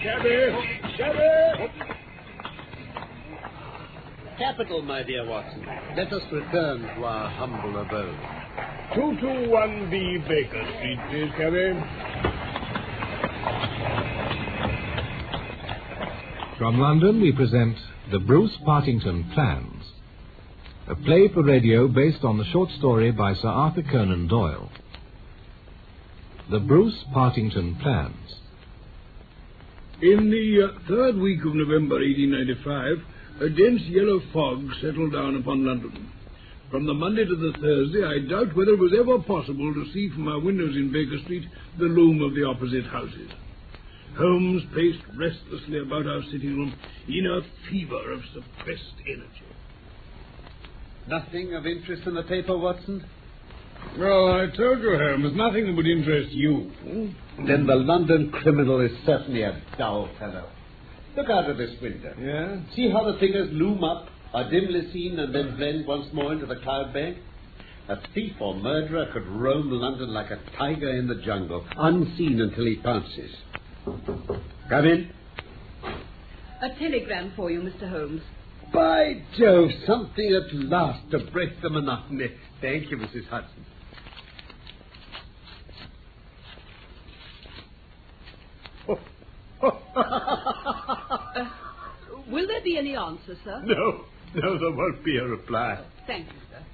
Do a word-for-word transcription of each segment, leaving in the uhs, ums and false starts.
Shabby! Shabby! Capital, my dear Watson. Let us return to our humble abode. two two one B Baker Street, please, Cabby. From London, we present The Bruce Partington Plans, a play for radio based on the short story by Sir Arthur Conan Doyle. The Bruce Partington Plans. In the uh, third week of November, eighteen ninety-five, a dense yellow fog settled down upon London. From the Monday to the Thursday, I doubt whether it was ever possible to see from our windows in Baker Street the loom of the opposite houses. Holmes paced restlessly about our sitting room in a fever of suppressed energy. Nothing of interest in the paper, Watson? Well, I told you, Holmes, nothing that would interest you. Then the London criminal is certainly a dull fellow. Look out of this window. Yeah? See how the figures loom up, are dimly seen, and then blend once more into the cloud bank? A thief or murderer could roam London like a tiger in the jungle, unseen until he pounces. Come in. A telegram for you, Mister Holmes. By Jove, something at last to break the monotony. Thank you, Missus Hudson. uh, will there be any answer, sir? No, no, there won't be a reply. Thank you, sir.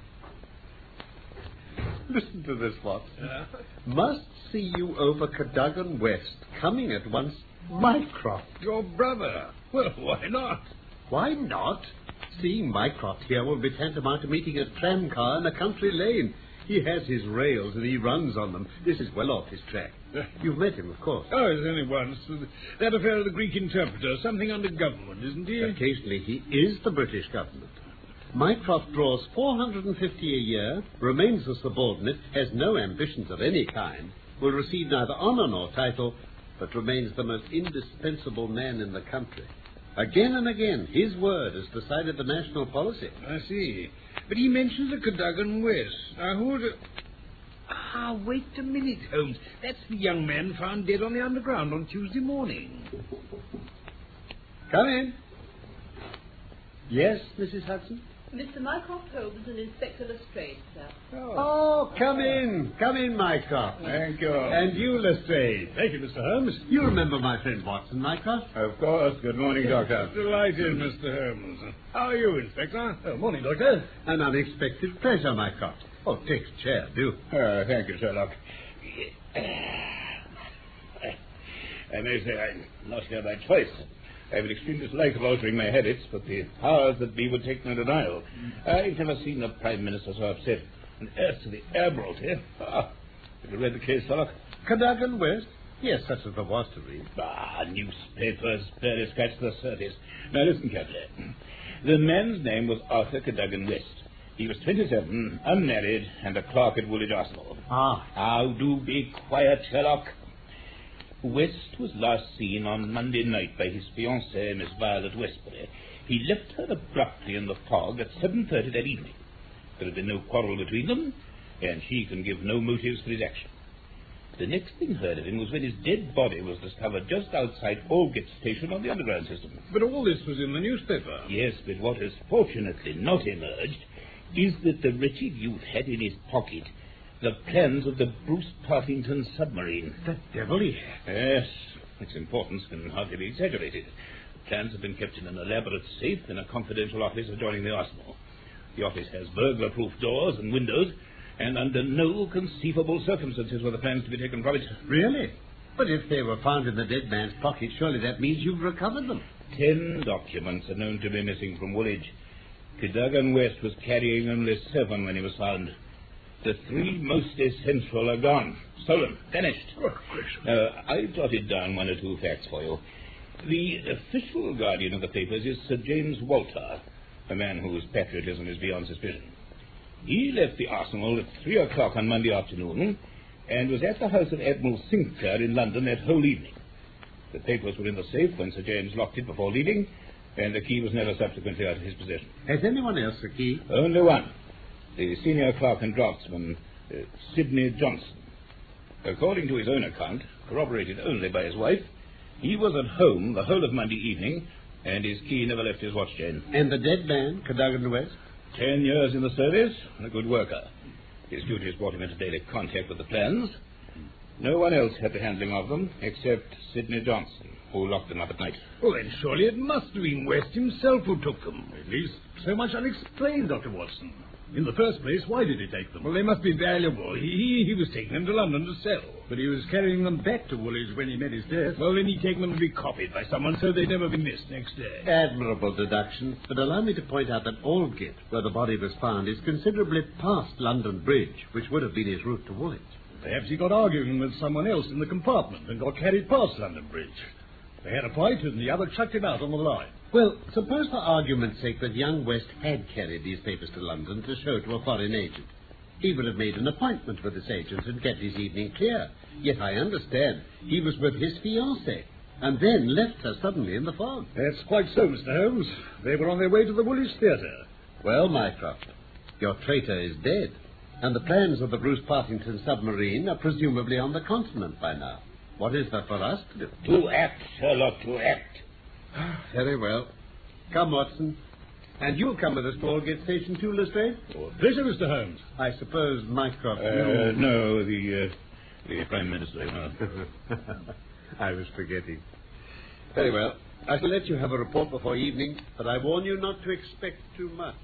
Listen to this, Watson. Yeah? Must see you over Cadogan West. Coming at once, Mycroft. Your brother? Well, why not? Why not? Seeing Mycroft here will be tantamount to meeting a tramcar in a country lane. He has his rails and he runs on them. This is well off his track. You've met him, of course. Oh, it's only once. That affair of the Greek interpreter, something under government, isn't he? Occasionally he is the British government. Mycroft draws four hundred fifty a year, remains a subordinate, has no ambitions of any kind, will receive neither honour nor title, but remains the most indispensable man in the country. Again and again, his word has decided the national policy. I see. But he mentions the Cadogan West. Now, who would... Ah, wait a minute, Holmes. That's the young man found dead on the Underground on Tuesday morning. Come in. Yes, Missus Hudson? Mister Mycroft Holmes and Inspector Lestrade, sir. Oh. oh, come in. Come in, Mycroft. Thank you. And you, Lestrade. Thank you, Mister Holmes. You remember my friend Watson, Mycroft? Of course. Good morning, Doctor. Delighted, Mister Holmes. How are you, Inspector? Oh, morning, Doctor. An unexpected pleasure, Mycroft. Oh, take a chair, do. Uh, thank you, Sherlock. I may say I'm not here by choice. I have an extreme dislike of altering my habits, but the powers that be would take no denial. I've never seen the Prime Minister so upset. And as to the Admiralty, ah, have you read the case, Sherlock? Cadogan West? Yes, such as there was to read. Ah, newspapers barely scratch the surface. Now listen carefully. The man's name was Arthur Cadogan West. He was twenty-seven, unmarried, and a clerk at Woolwich Arsenal. Ah. Now do be quiet, Sherlock. West was last seen on Monday night by his fiancée, Miss Violet Westbury. He left her abruptly in the fog at seven thirty that evening. There had been no quarrel between them, and she can give no motives for his action. The next thing heard of him was when his dead body was discovered just outside Aldgate Station on the Underground system. But all this was in the newspaper. Yes, but what has fortunately not emerged is that the wretched youth had in his pocket the plans of the Bruce Partington submarine. The devil he had. Yes, its importance can hardly be exaggerated. Plans have been kept in an elaborate safe in a confidential office adjoining the arsenal. The office has burglar-proof doors and windows, and under no conceivable circumstances were the plans to be taken from it. Really? But if they were found in the dead man's pocket, surely that means you've recovered them. Ten documents are known to be missing from Woolwich. Cadogan West was carrying only seven when he was found. The three most essential are gone. Stolen. Vanished. Oh, uh, I jotted down one or two facts for you. The official guardian of the papers is Sir James Walter, a man whose patriotism is beyond suspicion. He left the Arsenal at three o'clock on Monday afternoon and was at the house of Admiral Sinclair in London that whole evening. The papers were in the safe when Sir James locked it before leaving, and the key was never subsequently out of his possession. Has anyone else the key? Only one. The senior clerk and draftsman, uh, Sidney Johnson. According to his own account, corroborated only by his wife, He was at home the whole of Monday evening, and his key never left his watch chain. And the dead man, Cadogan West? Ten years in the service, and a good worker. His duties brought him into daily contact with the plans. No one else had the handling of them, except Sidney Johnson, who locked them up at night. Well, then surely it must have been West himself who took them. At least, so much unexplained, Doctor Watson. In the first place, why did he take them? Well, they must be valuable. He, he was taking them to London to sell. But he was carrying them back to Woolwich when he met his death. Well, then he'd taken them to be copied by someone so they'd never be missed next day. Admirable deduction. But allow me to point out that Aldgate, where the body was found, is considerably past London Bridge, which would have been his route to Woolwich. Perhaps he got arguing with someone else in the compartment and got carried past London Bridge. They had a fight and the other chucked him out on the line. Well, suppose for argument's sake that young West had carried these papers to London to show to a foreign agent. He would have made an appointment with this agent and kept his evening clear. Yet I understand he was with his fiancée and then left her suddenly in the fog. That's quite so, Mister Holmes. They were on their way to the Woolwich Theatre. Well, Mycroft, your traitor is dead, and the plans of the Bruce Partington submarine are presumably on the continent by now. What is there for us to do? To act, Sherlock, to act. Very well. Come, Watson. And you'll come with us to Aldgate Station too, Lestrade? Oh, pleasure, Mister Holmes. I suppose Mycroft... Uh, no, no the, uh, the Prime Minister. No. I was forgetting. Very well. I shall let you have a report before evening, but I warn you not to expect too much.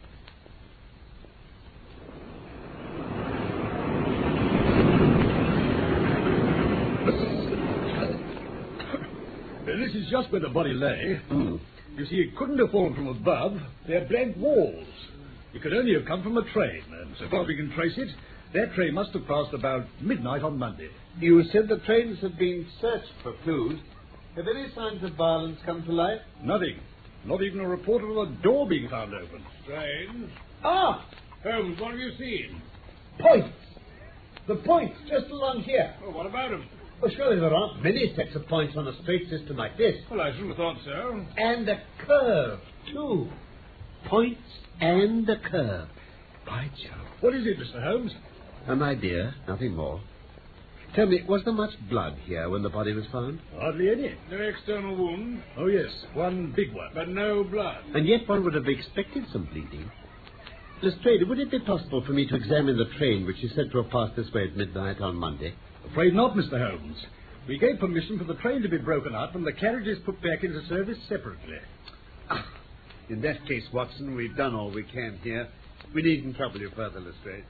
This is just where the body lay. Mm. You see, it couldn't have fallen from above. They're blank walls. It could only have come from a train, and so far as we can trace it, that train must have passed about midnight on Monday. You said the trains have been searched for clues. Have any signs of violence come to light? Nothing. Not even a report of a door being found open. Strange. Ah! Holmes, what have you seen? Points! The points just along here. Well, what about them? Well, surely there aren't many sets of points on a straight system like this. Well, I should have thought so. And a curve, too. Points and a curve. By Jove. What is it, Mister Holmes? An idea, nothing more. Tell me, was there much blood here when the body was found? Hardly any. No external wound, Oh, yes, one big one. but no blood. And yet one would have expected some bleeding. Lestrade, would it be possible for me to examine the train which is said to have passed this way at midnight on Monday? Afraid not, Mister Holmes. We gave permission for the train to be broken up and the carriages put back into service separately. Ah, in that case, Watson, we've done all we can here. We needn't trouble you further, Lestrade.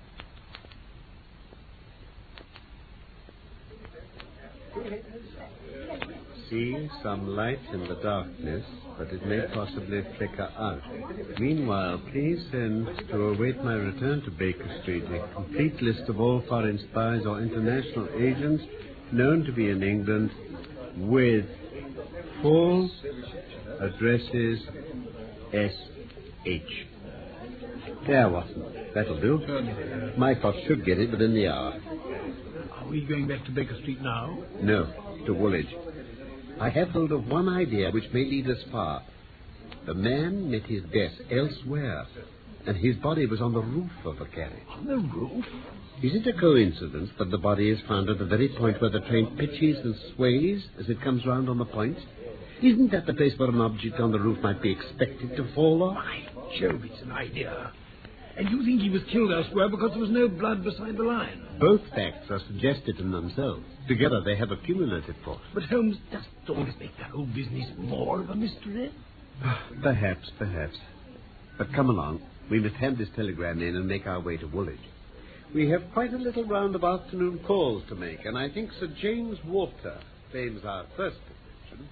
See some light in the darkness, but it may possibly flicker out. Meanwhile, please send, to await my return to Baker Street, a complete list of all foreign spies or international agents known to be in England with full addresses S H. There, Watson. That'll do. Mycroft should get it within the hour. Are we going back to Baker Street now? No, to Woolwich. I have hold of one idea which may lead us far. The man met his death elsewhere, and his body was on the roof of a carriage. On the roof? Is it a coincidence that the body is found at the very point where the train pitches and sways as it comes round on the points? Isn't that the place where an object on the roof might be expected to fall off? By Jove, it's an idea. And you think he was killed elsewhere because there was no blood beside the line? Both facts are suggested in themselves. Together they have a cumulative force. But Holmes, doesn't always make the whole business more of a mystery? Perhaps, perhaps. But come along. We must hand this telegram in and make our way to Woolwich. We have quite a little round of afternoon calls to make, and I think Sir James Walter claims our first attention.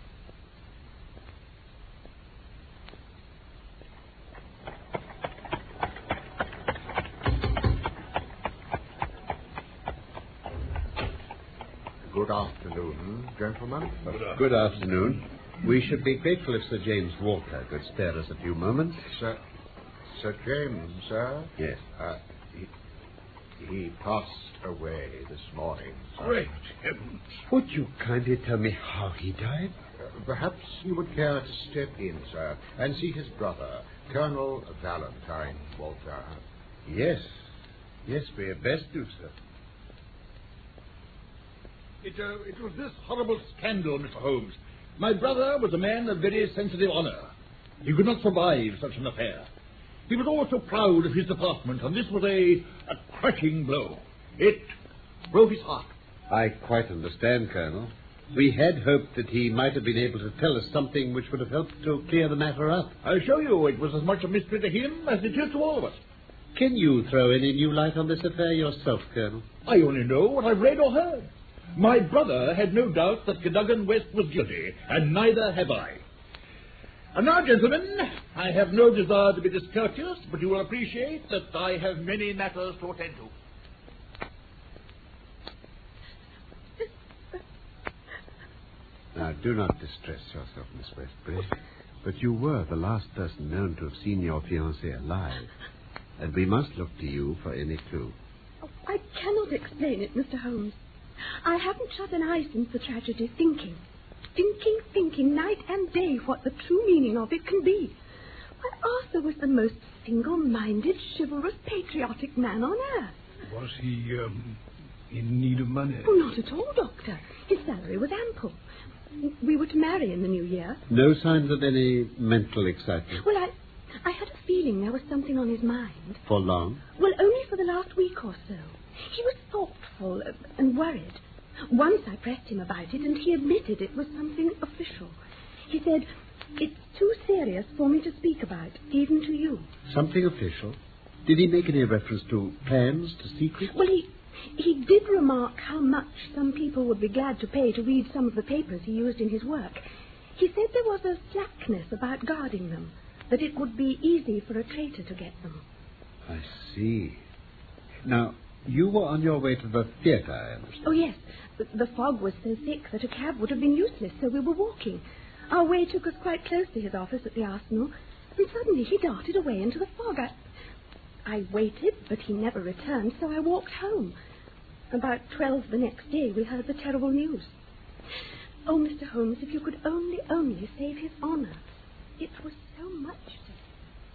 Good afternoon, gentlemen. Good afternoon. We should be grateful if Sir James Walter could spare us a few moments. Sir, Sir James, sir? Yes. Uh, he, he passed away this morning, sir. Great heavens. Would you kindly tell me how he died? Uh, perhaps you would care to step in, sir, and see his brother, Colonel Valentine Walter. Yes. Yes, we had best do so. It, uh, it was this horrible scandal, Mister Holmes. My brother was a man of very sensitive honour. He could not survive such an affair. He was also proud of his department, and this was a, a crushing blow. It broke his heart. I quite understand, Colonel. We had hoped that he might have been able to tell us something which would have helped to clear the matter up. I assure you it was as much a mystery to him as it is to all of us. Can you throw any new light on this affair yourself, Colonel? I only know what I've read or heard. My brother had no doubt that Cadogan West was guilty, and neither have I. And now, gentlemen, I have no desire to be discourteous, but you will appreciate that I have many matters to attend to. Now, do not distress yourself, Miss Westbury, but you were the last person known to have seen your fiancé alive, and we must look to you for any clue. Oh, I cannot explain it, Mister Holmes. I haven't shut an eye since the tragedy, thinking, thinking, thinking, night and day, what the true meaning of it can be. Why, Arthur was the most single-minded, chivalrous, patriotic man on earth. Was he, um, in need of money? Oh, not at all, Doctor. His salary was ample. We were to marry in the new year. No signs of any mental excitement? Well, I, I had a feeling there was something on his mind. For long? Well, only for the last week or so. He was thoughtful and worried. Once I pressed him about it, and he admitted it was something official. He said, it's too serious for me to speak about, even to you. Something official? Did he make any reference to plans, to secrets? Well, he... He did remark how much some people would be glad to pay to read some of the papers he used in his work. He said there was a slackness about guarding them, that it would be easy for a traitor to get them. I see. Now, you were on your way to the theatre, I understand. Oh, yes. The, the fog was so thick that a cab would have been useless, so we were walking. Our way took us quite close to his office at the Arsenal, and suddenly he darted away into the fog. I, I waited, but he never returned, so I walked home. About twelve the next day, we heard the terrible news. Oh, Mister Holmes, if you could only, only save his honour. It was so much to him.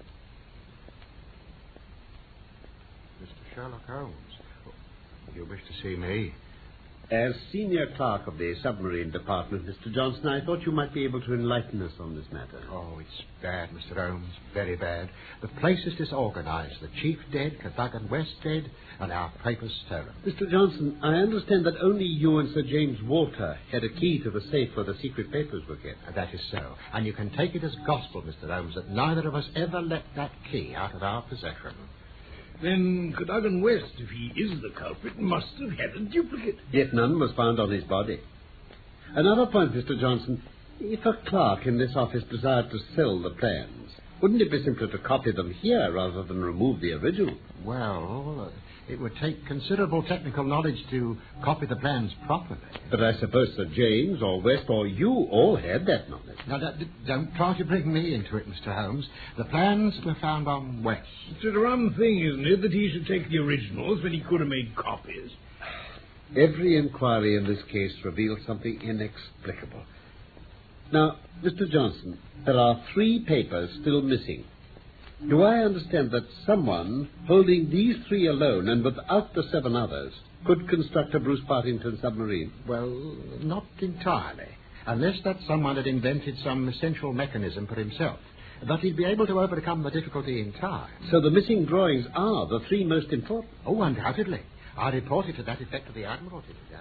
Mister Sherlock Holmes, you wish to see me? As senior clerk of the submarine department, Mister Johnson, I thought you might be able to enlighten us on this matter. Oh, it's bad, Mister Holmes, very bad. The place is disorganized. The chief dead, Cadogan West dead, and our papers stolen. Mister Johnson, I understand that only you and Sir James Walter had a key to the safe where the secret papers were kept. That is so. And you can take it as gospel, Mister Holmes, that neither of us ever let that key out of our possession. Then Cadogan West, if he is the culprit, must have had a duplicate. Yet none was found on his body. Another point, Mister Johnson. If a clerk in this office desired to sell the plans, wouldn't it be simpler to copy them here rather than remove the original? Well, uh, it would take considerable technical knowledge to copy the plans properly. But I suppose Sir James or West or you all had that knowledge. Now, don't, don't try to bring me into it, Mister Holmes. The plans were found on West. It's a rum thing, isn't it, that he should take the originals when he could have made copies? Every inquiry in this case reveals something inexplicable. Now, Mister Johnson, there are three papers still missing. Do I understand that someone holding these three alone and without the seven others could construct a Bruce Partington submarine? Well, not entirely. Unless that someone had invented some essential mechanism for himself. But he'd be able to overcome the difficulty in time. So the missing drawings are the three most important? Oh, undoubtedly. I reported to that effect to the Admiralty today.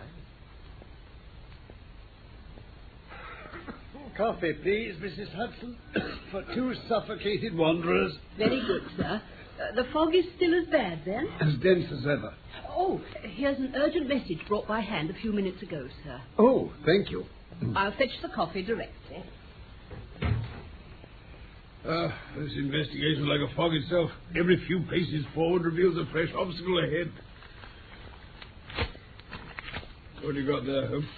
Coffee, please, Missus Hudson, for two suffocated wanderers. Very good, sir. Uh, the fog is still as bad, then? As dense as ever. Oh, here's an urgent message brought by hand a few minutes ago, sir. Oh, thank you. I'll fetch the coffee directly. Uh, this investigation is like a fog itself. Every few paces forward reveals a fresh obstacle ahead. What have you got there, Holmes?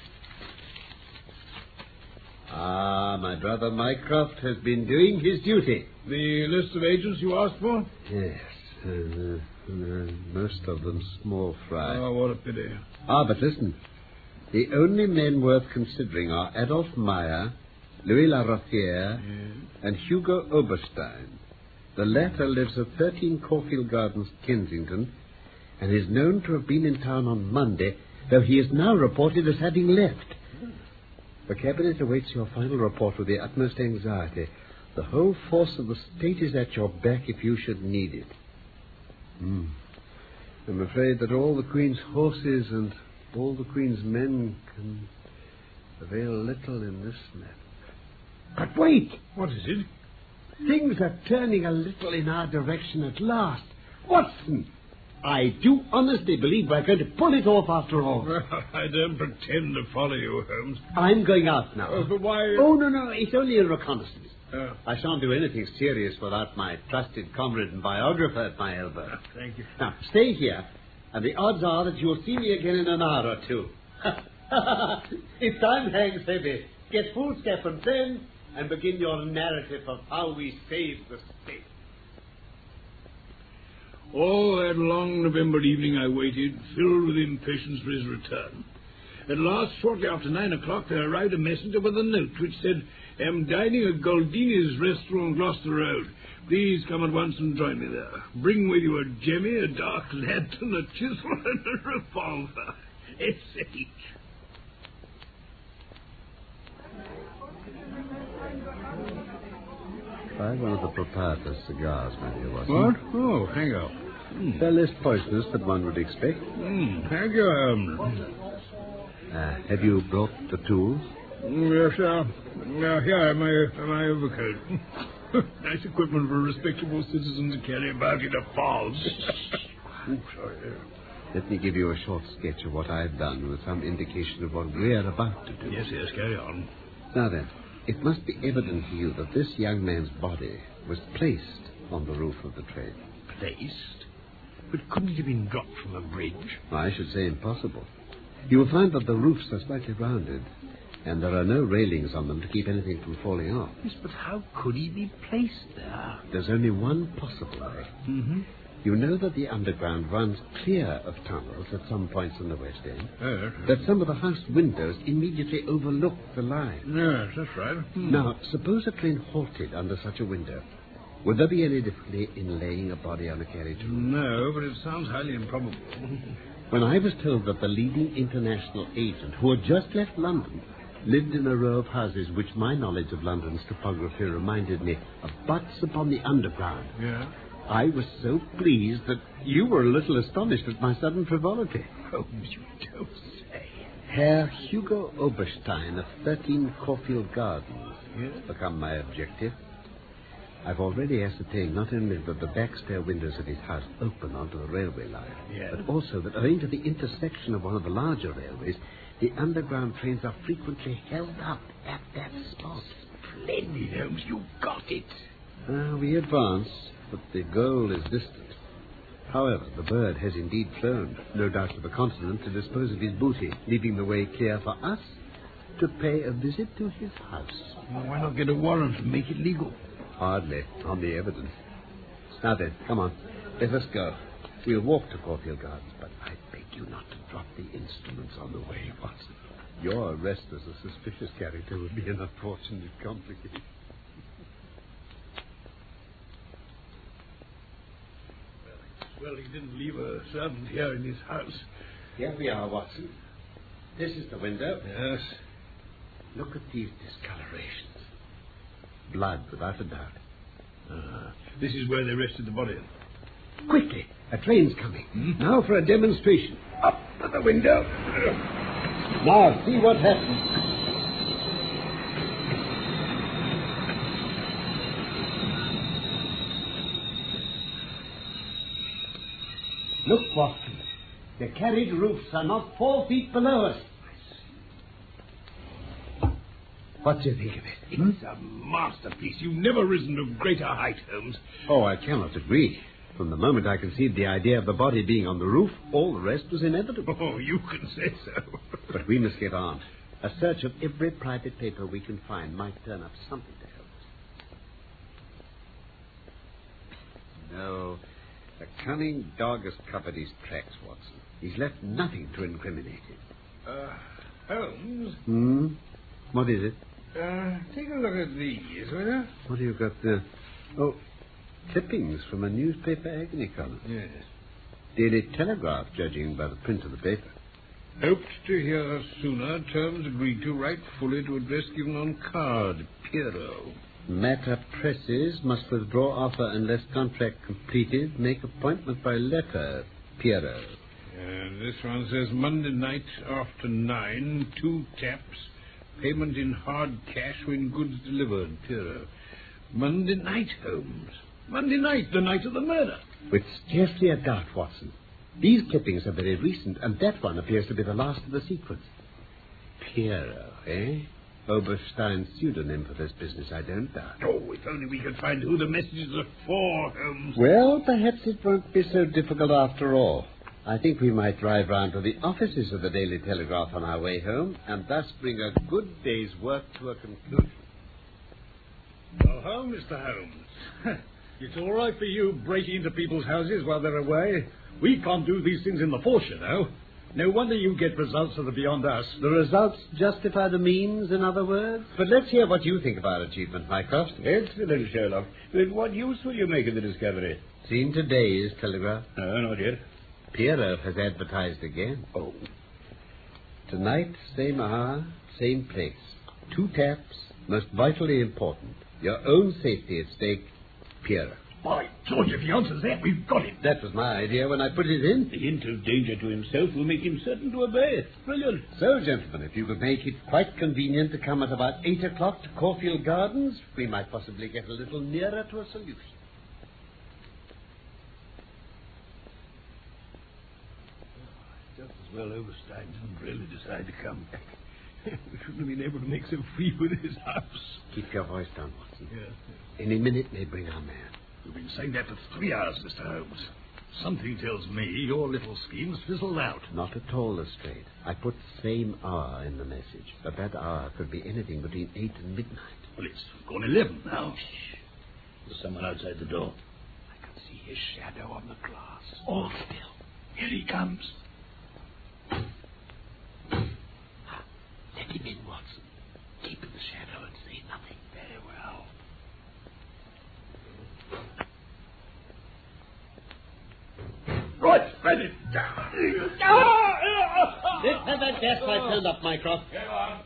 Ah, my brother Mycroft has been doing his duty. The list of agents you asked for? Yes, uh, uh, most of them small fry. Oh, what a pity. Ah, but listen. The only men worth considering are Adolf Meyer, Louis Laraffiere, Yes. and Hugo Oberstein. The latter lives at thirteen Caulfield Gardens, Kensington, and is known to have been in town on Monday though he is now reported as having left. The Cabinet awaits your final report with the utmost anxiety. The whole force of the state is at your back if you should need it. Hmm. I'm afraid that all the Queen's horses and all the Queen's men can avail little in this matter. But wait! What is it? Things are turning a little in our direction at last. Watson, I do honestly believe we're going to pull it off after all. Well, I don't pretend to follow you, Holmes. I'm going out now. Oh, but why... Oh, no, no, it's only a reconnaissance. Oh. I shan't do anything serious without my trusted comrade and biographer at my elbow. Thank you. Now, stay here, and the odds are that you'll see me again in an hour or two. If time hangs heavy, get full step and turn and begin your narrative of how we saved the state. All that long November evening I waited, filled with impatience for his return. At last, shortly after nine o'clock, there arrived a messenger with a note which said, "Am dining at Goldini's restaurant, Gloucester Road. Please come at once and join me there. Bring with you a jemmy, a dark lantern, a chisel, and a revolver. Et cetera" Try one of the proprietor's cigars, my dear Watson. What? Oh, hang on. Mm. They're less poisonous than one would expect. Mm, thank you, um... Uh, have you brought the tools? Yes, sir. Uh, here, my, my overcoat. Nice equipment for a respectable citizen to carry about in a fog. Oh, sorry. Let me give you a short sketch of what I've done with some indication of what we're about to do. Yes, yes, carry on. Now then, it must be evident to you that this young man's body was placed on the roof of the train. Placed? But couldn't it have been dropped from a bridge? I should say impossible. You will find that the roofs are slightly rounded, and there are no railings on them to keep anything from falling off. Yes, but how could he be placed there? There's only one possible way. Mm-hmm. You know that the underground runs clear of tunnels at some points in the West End? Yes. That some of the house windows immediately overlook the line. Yes, that's right. Hmm. Now, suppose a train halted under such a window. Would there be any difficulty in laying a body on a carriage roof? No, but it sounds highly improbable. When I was told that the leading international agent, who had just left London, lived in a row of houses which my knowledge of London's topography reminded me of butts upon the underground, Yeah? I was so pleased that you were a little astonished at my sudden frivolity. Oh, you don't say. Herr Hugo Oberstein of thirteen Caulfield Gardens Yes? has become my objective. I've already ascertained not only that the back stair windows of his house open onto the railway line, Yes? but also that owing to the intersection of one of the larger railways, the underground trains are frequently held up at that spot. Splendid, Holmes, you got it. Uh, we advance, but the goal is distant. However, the bird has indeed flown, no doubt to the continent, to dispose of his booty, leaving the way clear for us to pay a visit to his house. Well, why not get a warrant and make it legal? Hardly, on the evidence. Now then, come on, let us go. We'll walk to Caulfield Gardens, but I beg you not to drop the instruments on the way, Watson. Your arrest as a suspicious character would be an unfortunate complication. Well, he didn't leave a servant here in his house. Here we are, Watson. This is the window. Yes. Look at these discolorations. Blood, without a doubt. Uh, this is where they rested the body. Quickly, a train's coming. Hmm? Now for a demonstration. Up to the window. Now, see what happens. Look, Watson. The carriage roofs are not four feet below us. What do you think of it? It's a masterpiece. You've never risen to greater height, Holmes. Oh, I cannot agree. From the moment I conceived the idea of the body being on the roof, all the rest was inevitable. Oh, you can say so. But we must get on. A search of every private paper we can find might turn up something to help us. No, the cunning dog has covered his tracks, Watson. He's left nothing to incriminate him. Uh, Holmes, Hmm? What is it? uh, take a look at these, will you? What have you got there? Oh, clippings from a newspaper agony column. Yes. Daily Telegraph, judging by the print of the paper. Hoped to hear sooner. Terms agreed to. Right fully to address given on card. Pierrot. Matter presses. Must withdraw offer unless contract completed. Make appointment by letter. Pierrot. And this one says Monday night after nine. Two taps. Payment in hard cash when goods delivered. Pierrot. Monday night, Holmes. Monday night, the night of the murder. With scarcely a doubt, Watson. These clippings are very recent, and that one appears to be the last of the sequence. Pierrot, eh? Oberstein's pseudonym for this business, I don't doubt. Oh, if only we could find who the messages are for, Holmes. Well, perhaps it won't be so difficult after all. I think we might drive round to the offices of the Daily Telegraph on our way home, and thus bring a good day's work to a conclusion. Well, home, Mister Holmes. It's all right for you breaking into people's houses while they're away. We can't do these things in the force, you know. No wonder you get results that are beyond us. The results justify the means, in other words? But let's hear what you think of our achievement, Mycroft. Excellent, Sherlock. But what use will you make of the discovery? Seen today's Telegraph. No, not yet. Pierrot has advertised again. Oh. Tonight, same hour, same place. Two taps, most vitally important. Your own safety at stake, Pierrot. By George, if he answers that, we've got him. That was my idea when I put it in. The hint of danger to himself will make him certain to obey. Brilliant. So, gentlemen, if you could make it quite convenient to come at about eight o'clock to Caulfield Gardens, we might possibly get a little nearer to a solution. Just as well Overstein didn't really decide to come back. We shouldn't have been able to make so free with his house. Keep your voice down, Watson. Yes, yes. Any minute may bring our man. You've been saying that for three hours, Mister Holmes. Something tells me your little scheme's fizzled out. Not at all, Lestrade. I put same hour in the message, but that hour could be anything between eight and midnight. Well, it's gone eleven now. Shh. There's someone outside the door. I can see his shadow on the glass. All still. Here he comes. Let him in, Watson. Keep in the shadow and say nothing. Very well. Right, ready. This feather death I turned up, Mycroft. Go on.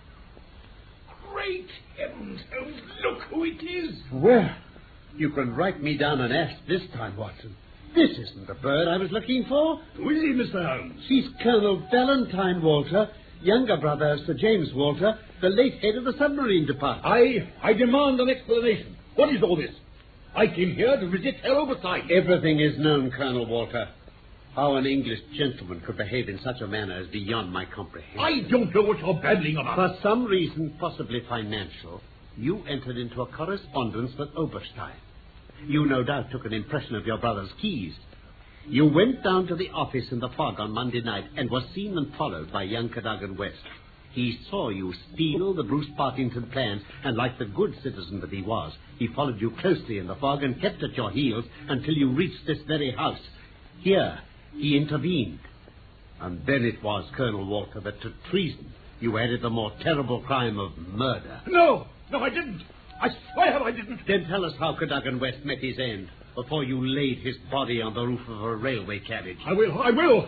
Great heavens, Holmes, look who it is. Well, you can write me down an S this time, Watson. This isn't the bird I was looking for. Who is he, Mister Holmes? He's Colonel Valentine Walter, younger brother of Sir James Walter, the late head of the submarine department. I, I demand an explanation. What is all this? I came here to visit Herr Oberstein. Everything is known, Colonel Walter. How an English gentleman could behave in such a manner is beyond my comprehension. I don't know what you're babbling about. For some reason, possibly financial, you entered into a correspondence with Oberstein. You no doubt took an impression of your brother's keys. You went down to the office in the fog on Monday night and was seen and followed by young Cadogan West. He saw you steal the Bruce Partington plans, and like the good citizen that he was, he followed you closely in the fog and kept at your heels until you reached this very house. Here, he intervened. And then it was, Colonel Walter, that to treason you added the more terrible crime of murder. No, no, I didn't. I swear I didn't. Then tell us how Cadogan West met his end before you laid his body on the roof of a railway carriage. I will, I will.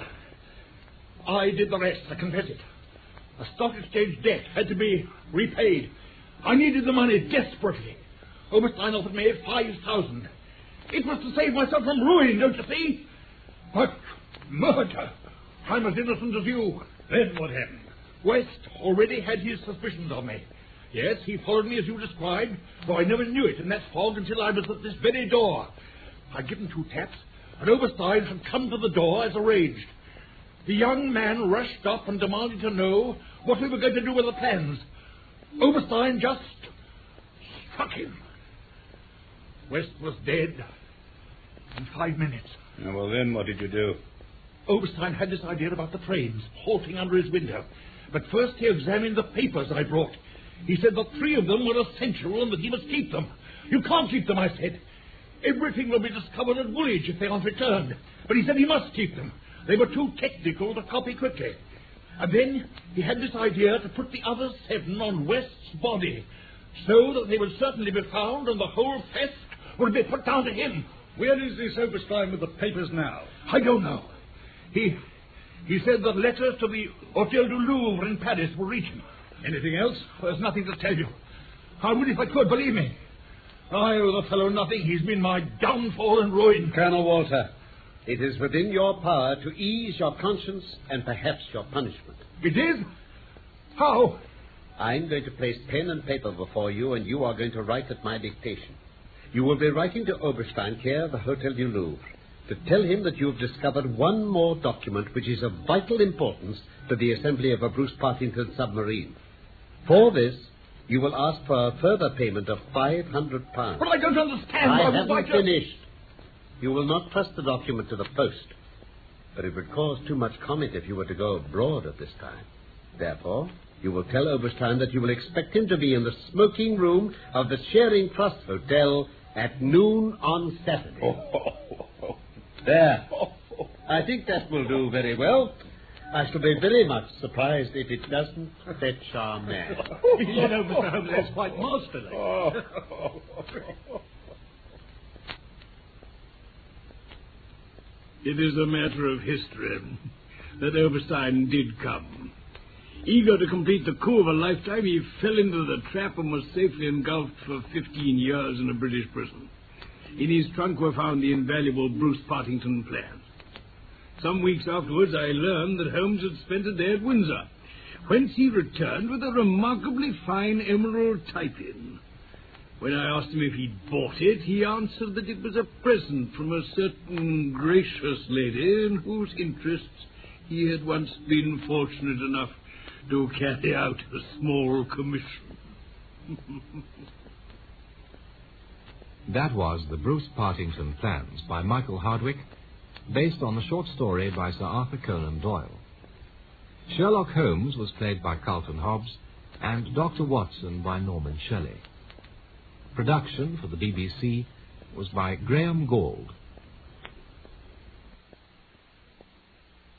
I did the rest, I confess it. A stock exchange debt had to be repaid. I needed the money desperately. Oberstein offered me five thousand. It was to save myself from ruin, don't you see? But murder. I'm as innocent as you. Then what happened? West already had his suspicions of me. Yes, he followed me as you described, though I never knew it in that fog until I was at this very door. I'd given two taps, and Oberstein had come to the door as arranged. The young man rushed up and demanded to know what we were going to do with the plans. Oberstein just struck him. West was dead in five minutes. Oh, well, then what did you do? Oberstein had this idea about the trains, halting under his window. But first he examined the papers I brought. He said that three of them were essential and that he must keep them. You can't keep them, I said. Everything will be discovered at Woolwich if they aren't returned. But he said he must keep them. They were too technical to copy quickly. And then he had this idea to put the other seven on West's body, so that they would certainly be found and the whole theft would be put down to him. Where is this Oberstein with the papers now? I don't know. He He said that letters to the Hotel du Louvre in Paris will reach him. Anything else? There's nothing to tell you. I would if I could, believe me. I owe the fellow nothing. He's been my downfall and ruin. Colonel Walter, it is within your power to ease your conscience and perhaps your punishment. It is? How? I'm going to place pen and paper before you, and you are going to write at my dictation. You will be writing to Oberstein, care of the Hotel du Louvre, to tell him that you have discovered one more document which is of vital importance to the assembly of a Bruce Partington submarine. For this, you will ask for a further payment of five hundred pounds. But I don't understand. I Why- haven't why just- finished. You will not trust the document to the post, but it would cause too much comment if you were to go abroad at this time. Therefore, you will tell Oberstein that you will expect him to be in the smoking room of the Charing Cross Hotel at noon on Saturday. Oh, oh, oh, oh. There. I think that will do very well. I shall be very much surprised if it doesn't fetch our man. You know, Mister Holmes, that's quite masterly. It is a matter of history that Oberstein did come. Eager to complete the coup of a lifetime, he fell into the trap and was safely engulfed for fifteen years in a British prison. In his trunk were found the invaluable Bruce Partington plans. Some weeks afterwards, I learned that Holmes had spent a day at Windsor, whence he returned with a remarkably fine emerald type-in. When I asked him if he'd bought it, he answered that it was a present from a certain gracious lady in whose interests he had once been fortunate enough to carry out a small commission. That was The Bruce Partington Plans by Michael Hardwick, based on the short story by Sir Arthur Conan Doyle. Sherlock Holmes was played by Carlton Hobbs, and Doctor Watson by Norman Shelley. Production for the B B C was by Graham Gall.